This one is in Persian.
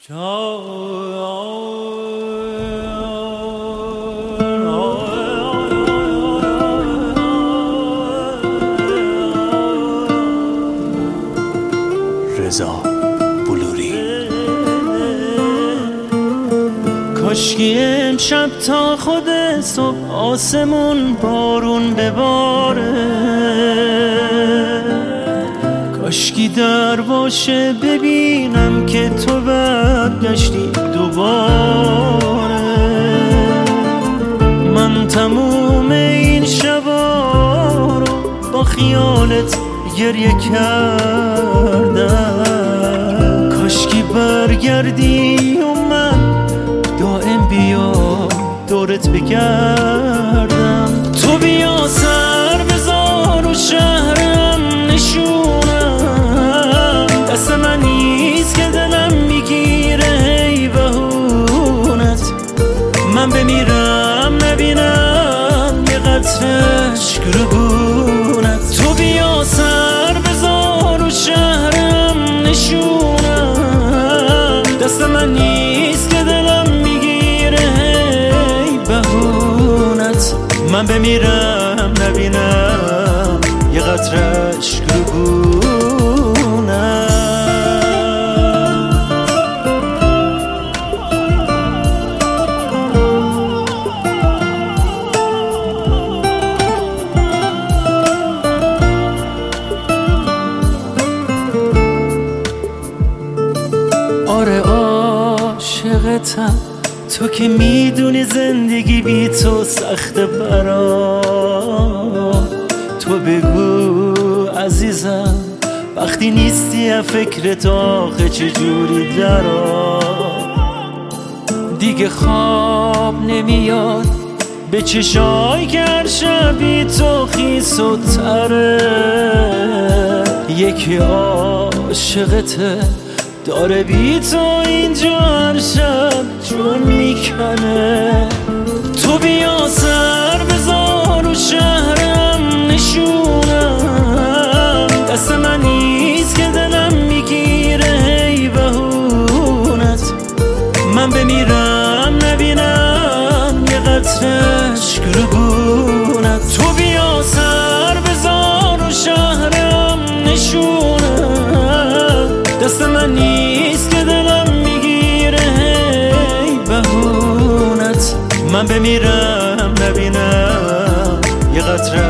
رضا بلوری. کاشکی امشب تا خود صبح آسمون بارون بباره، کاشکی در باشه ببینم که تو برگشتی دوباره. من تموم این شبا رو با خیالت گریه کردم، کاشکی برگردی و من دائم بیا دورت بگردم. تو بیا سر بذار و شهرم نشونم، دست من نیست که دلم میگیره ای بهونت. من بمیرم نبینم یه قطره اشک رو گونت. تو بیا سر بذار و شهرم نشونم، دست من نیست که دلم میگیره ای بهونت. من بمیرم نبینم یه قطره اشک رو گونت. آره عاشقتم، تو که میدونی زندگی بی تو سخت برام. تو بگو عزیزم وقتی نیستی از فکرت آخه چجوری درام. دیگه خواب نمیاد به چشای که هر شب بی تو خیس و تره. یکی عاشقته داره بی تو اینجا هر شب جون میکنه. تو بیا سر بذار و شهرم نشونم، دست من نیست که دلم میگیره ای بهونت. من بمیرم نبینم یه قطره اشک رو گونت. تو بیا سر بذار و شهرم نشونم، دست من نیست که دلم میگیره ای بهونت. من بمیرم نبینم یه قطره